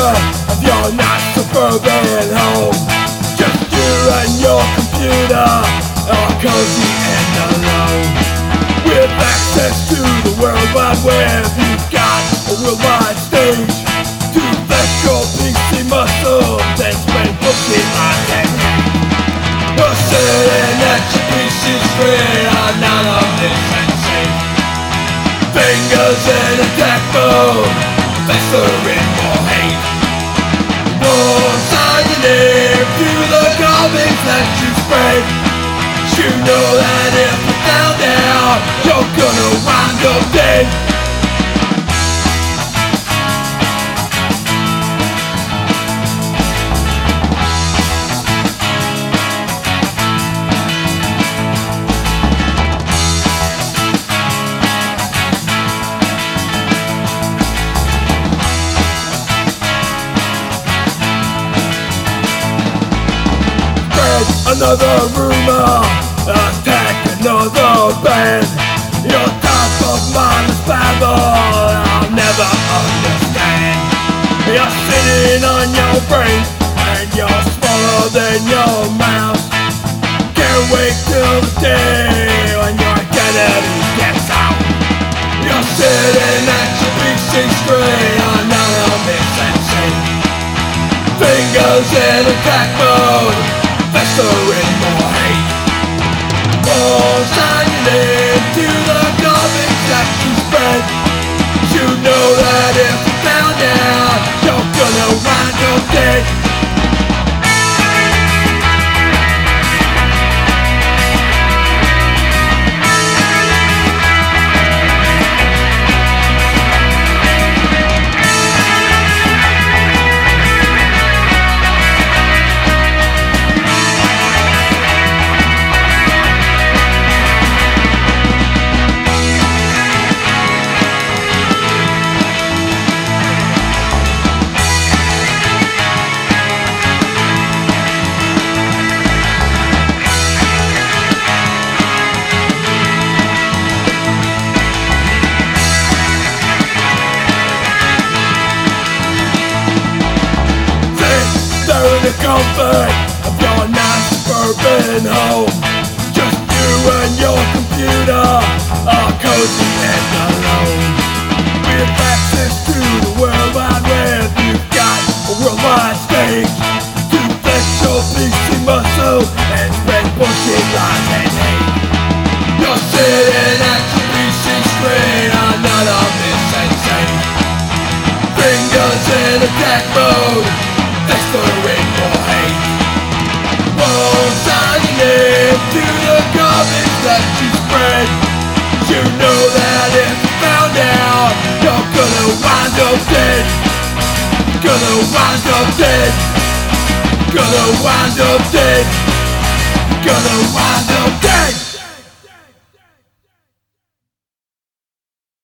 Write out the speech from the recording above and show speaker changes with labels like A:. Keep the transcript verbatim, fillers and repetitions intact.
A: comfort of your nice suburban home. Just you and your computer are cozy and alone. With access to the World Wide Web, you've got a worldwide stage to flex your P C muscles and spend booking on technique. You're sitting at your P C screen, on none of this insane. Fingers in attack mode, festering more hate. Won't sign your name to the garbage that you spread. You know that if you found out, you're gonna wind up dead. Another rumor, attack another band. Your type of mindless babble I'll never understand. You're sitting on your brain and you're smaller than your mouse. Can't wait till the day when your identity gets out. You're sitting at your P C screen on none of this insane. Fingers in attack mode, festering more hate. Won't sign your name to the garbage that you spread. You know that if you found out, you're gonna wind up dead. The comfort of your nice suburban home. Just you and your computer are cozy and alone. With access to the World Wide Web, you've got a worldwide stage to flex your P C muscle and spread bullshit lies and hate. You're sitting at your P C screen on none of this insane. Fingers in attack mode, festering more hate. Won't sign your name to the garbage that you spread. You know that if you found out, you're gonna wind up dead. Gonna wind up dead. Gonna wind up dead. Gonna wind up dead.